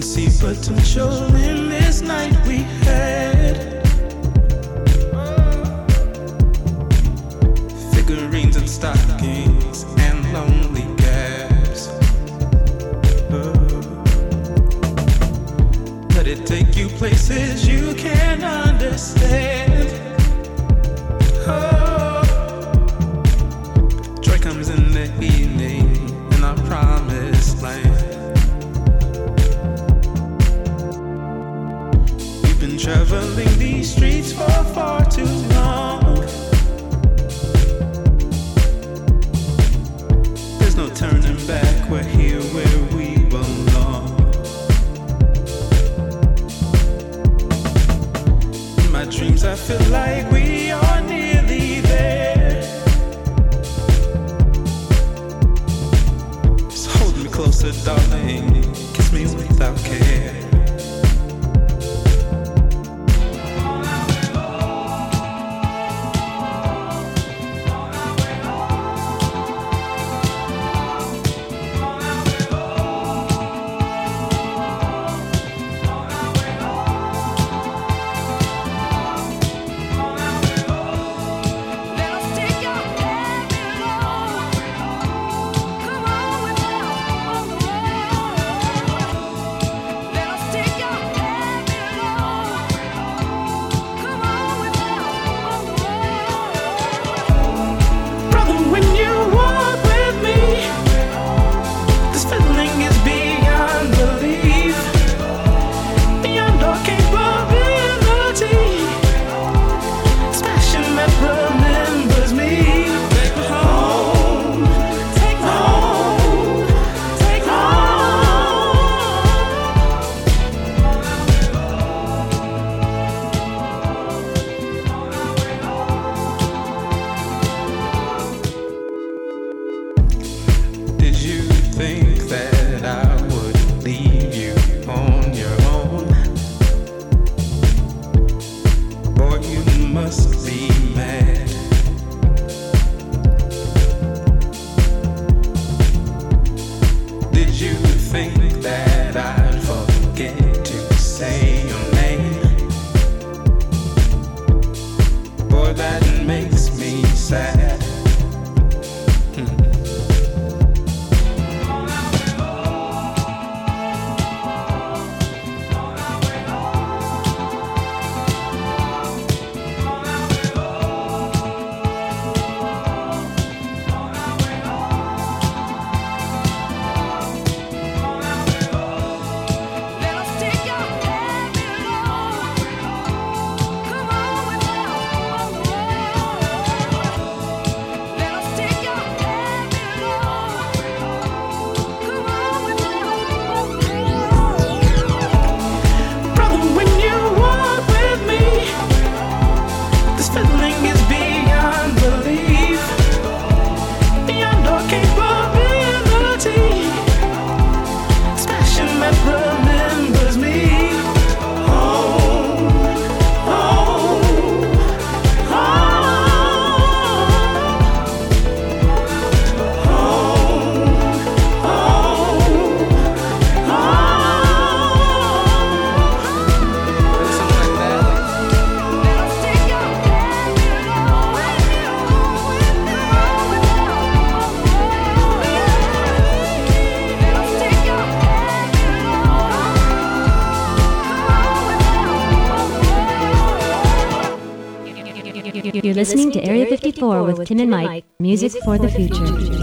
See potential in this night we had. Figurines and stockings and lonely gaps. Let it take you places you can't understand. Joy comes in the evening in our promised land. Traveling these streets for far too long. There's no turning back, we're here where we belong. In my dreams I feel like we are nearly there. Just hold me closer, darling, kiss me without care. You're listening to Area 54 with Tim and Mike, music for the future.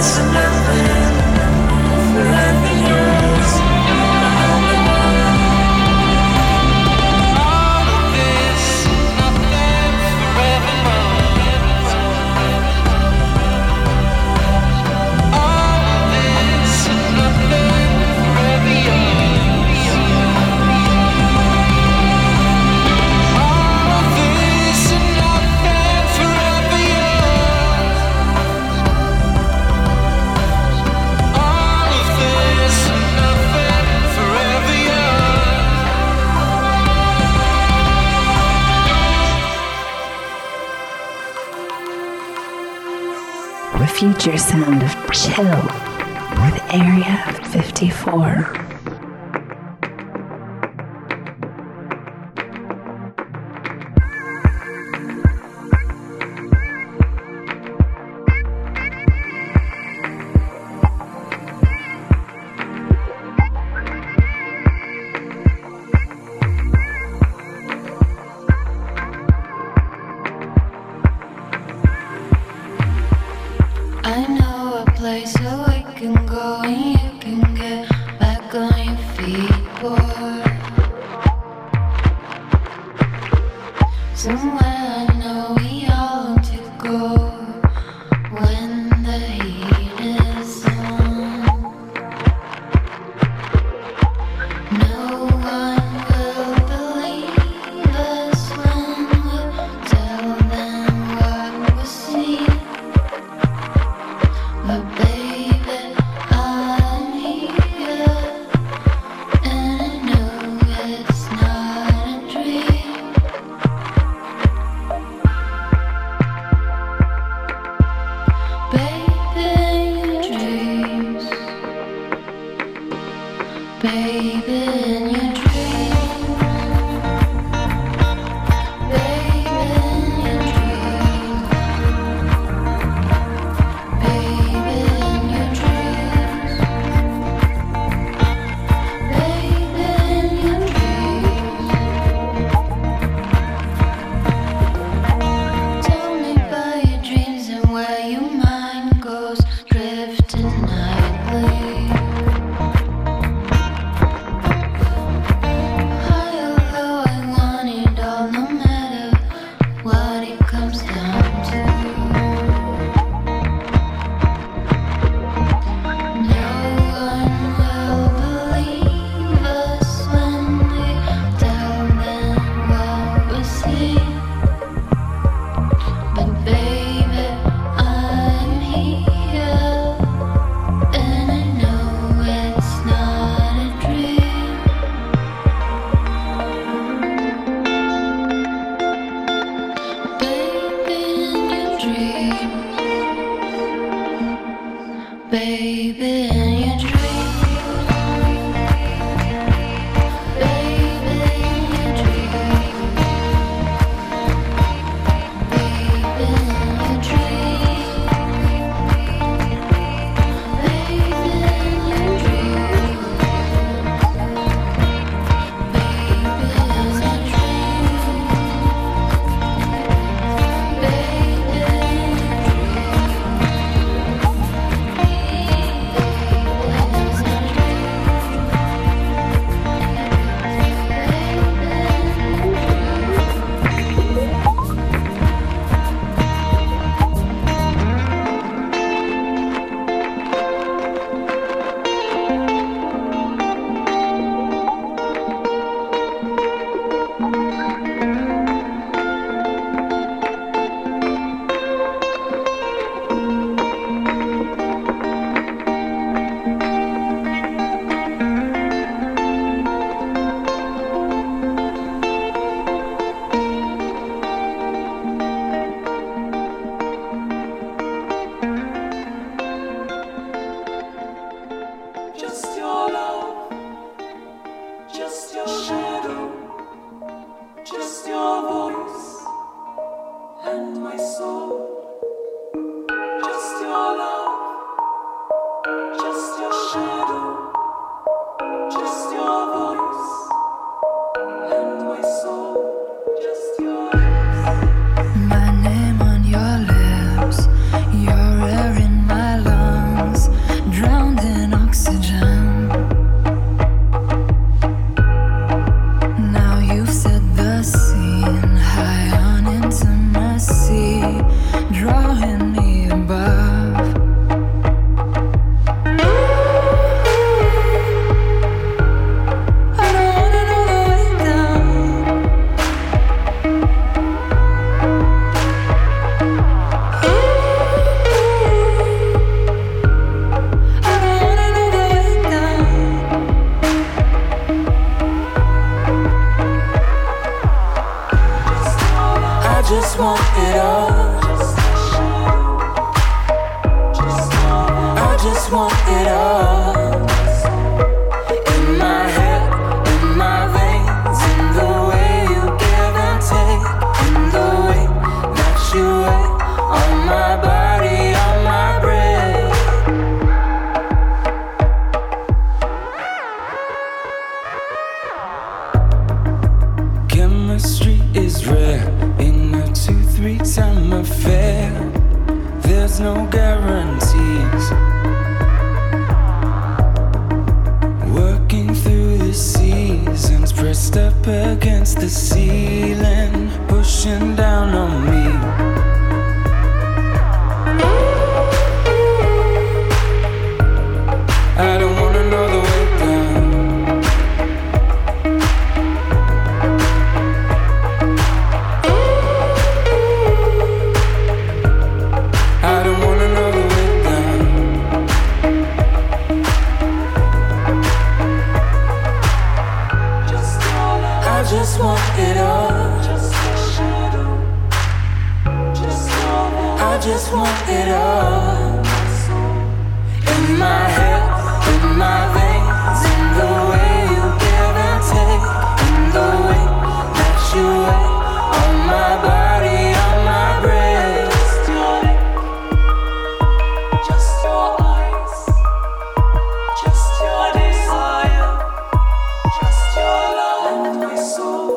Future sound of chill with Area 54. drawing me above. I don't wanna know the way down. I don't wanna know the way down. I just want it all. I just want it all. In my head, in my veins, in the way you give and take, in the way that you wait on my body, on my breath. Chemistry is rare in a 2-3 time affair. There's no guarantees. Working through the seasons, pressed up against the ceiling, pushing down on me. I don't wanna know the way down. I don't wanna know the way down. I just want it all. I just want it all. In my head, in my veins, in the way you give and take, in the way that you wait on my body, on my breast. Just your eyes, just your desire, just your love and my soul.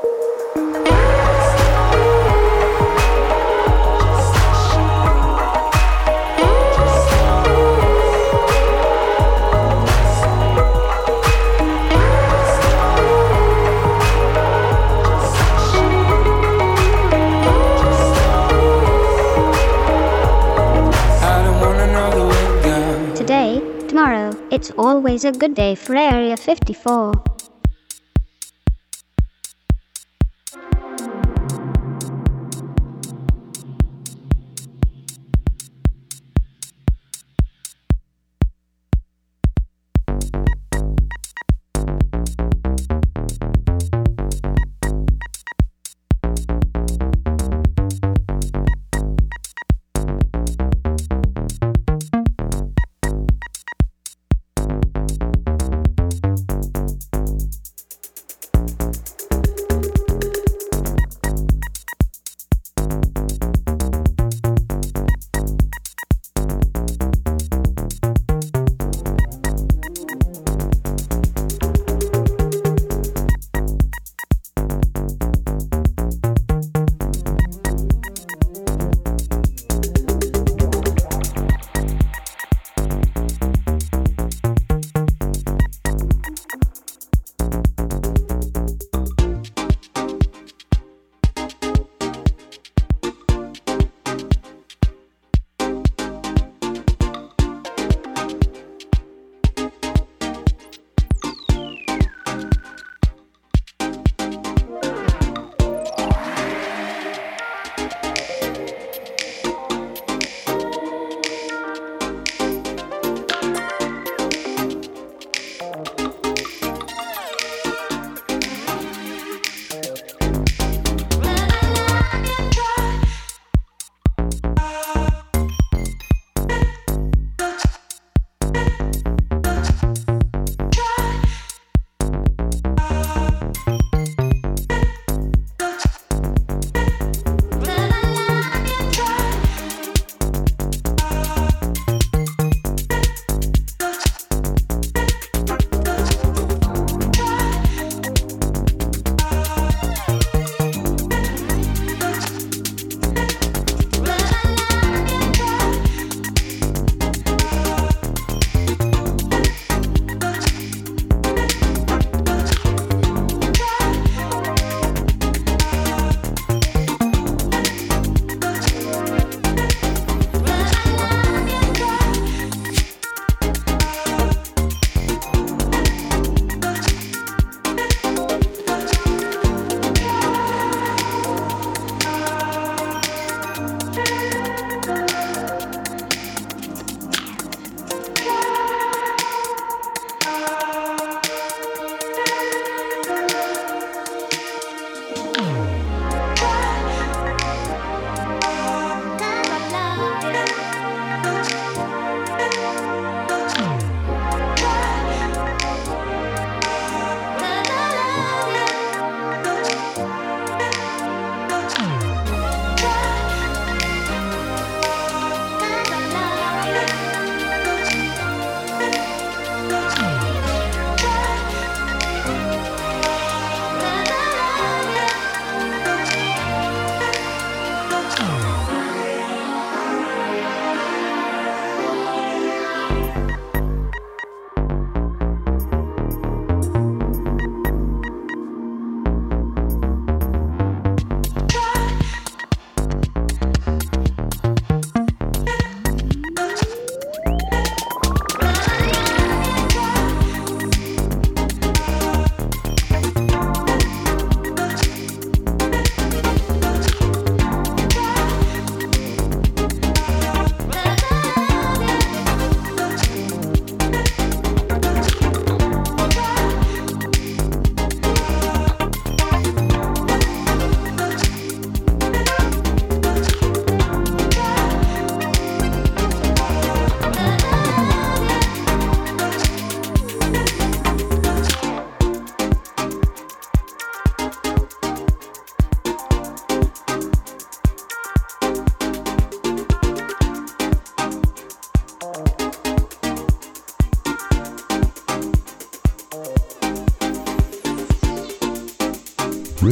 Today, tomorrow, it's always a good day for Area 54.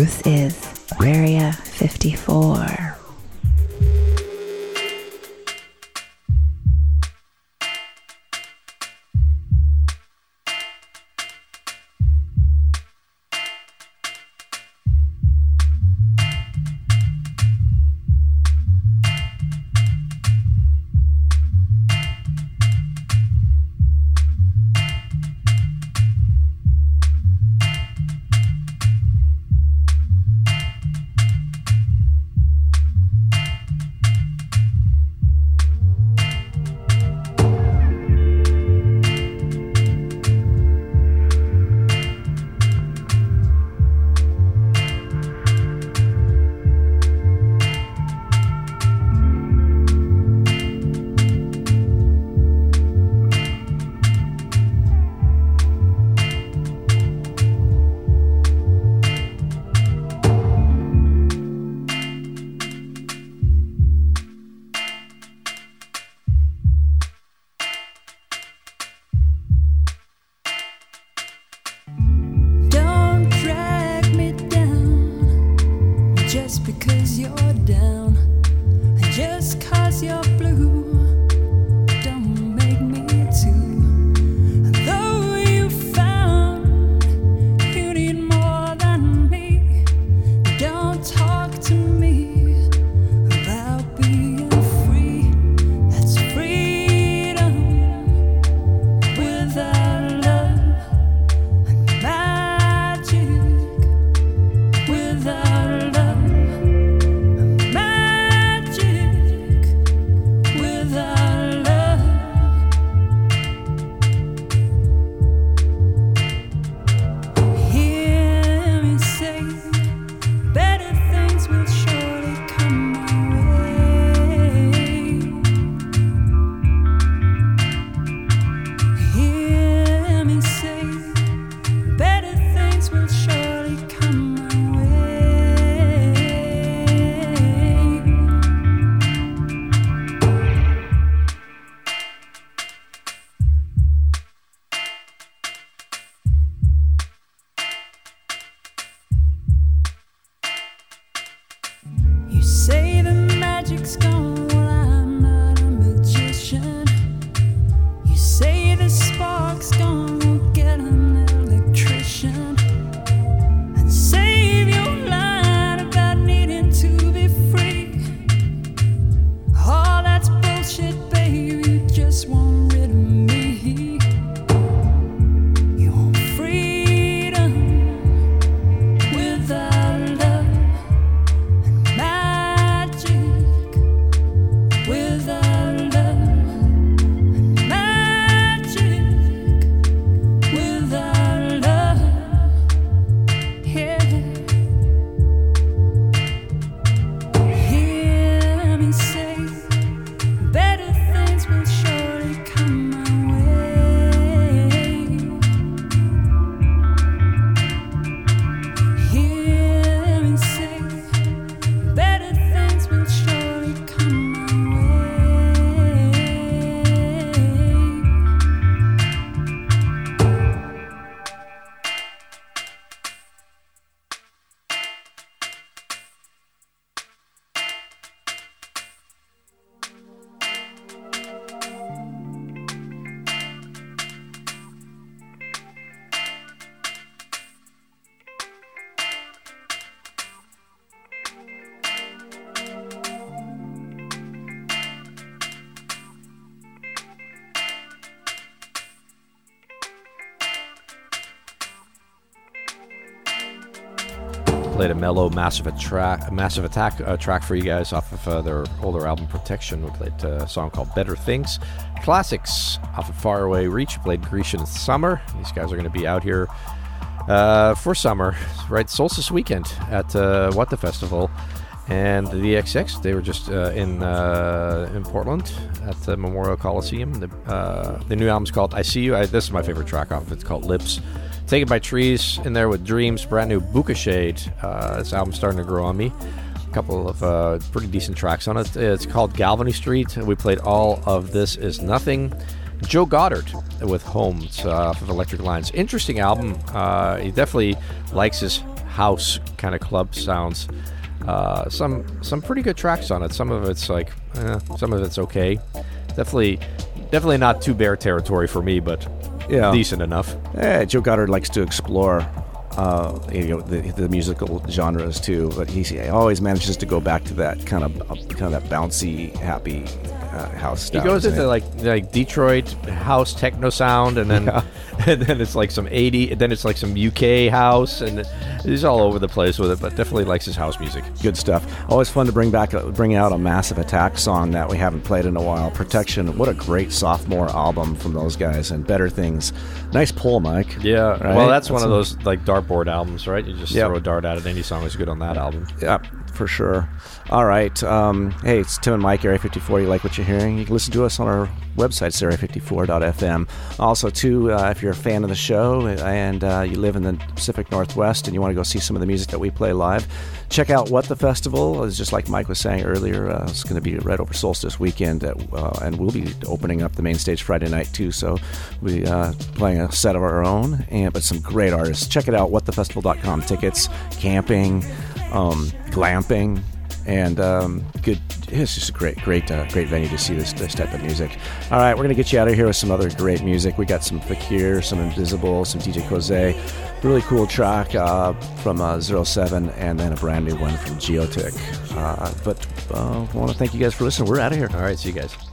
This is Area 54. Played a mellow Massive Attack track for you guys off of their older album Protection. We played a song called Better Things. Classics off of Far Away Reach. We played Grecian Summer. These guys are going to be out here for summer, right? Solstice weekend at What the Festival. And the XX, they were just in Portland at the Memorial Coliseum. The new album's called I See You. This is my favorite track off of it. It's called Lips. Taken by Trees in there with Dreams, brand new Buka Shade. This album's starting to grow on me. A couple of pretty decent tracks on it. It's called Galvany Street. We played all of This Is Nothing. Joe Goddard with Home. It's off of Electric Lines. Interesting album. He definitely likes his house kind of club sounds. Some pretty good tracks on it. Some of it's like, some of it's okay. Definitely not too Bear territory for me, but decent enough. Joe Goddard likes to explore the musical genres too, but he always manages to go back to that kind of that bouncy, happy house stuff. He goes into like Detroit house techno sound, and then and then it's like some 80, and then it's like some UK house, and he's all over the place with it. But definitely likes his house music. Good stuff. Always fun to bring out a Massive Attack song that we haven't played in a while. Protection. What a great sophomore album from those guys, and Better Things. Nice pull, Mike. Yeah. Right? Well, that's one of those like dartboard albums, right? You just throw a dart at it. Any song is good on that album. Yeah, for sure. All right. Hey, it's Tim and Mike, Area 54. You like what you're hearing? You can listen to us on our website, area54.fm. Also, too, if you're a fan of the show and you live in the Pacific Northwest and you want to go see some of the music that we play live, check out What the Festival. It's just like Mike was saying earlier, it's going to be right over Solstice weekend, and we'll be opening up the main stage Friday night, too. So we'll be playing a set of our own, but some great artists. Check it out, whatthefestival.com. Tickets, camping, glamping, and good. It's just a great venue to see this type of music. All right, we're gonna get you out of here with some other great music. We got some Fakir, some Invisible, some DJ Jose, really cool track from 07, and then a brand new one from Geotic. But I want to thank you guys for listening. We're out of here. All right, see you guys.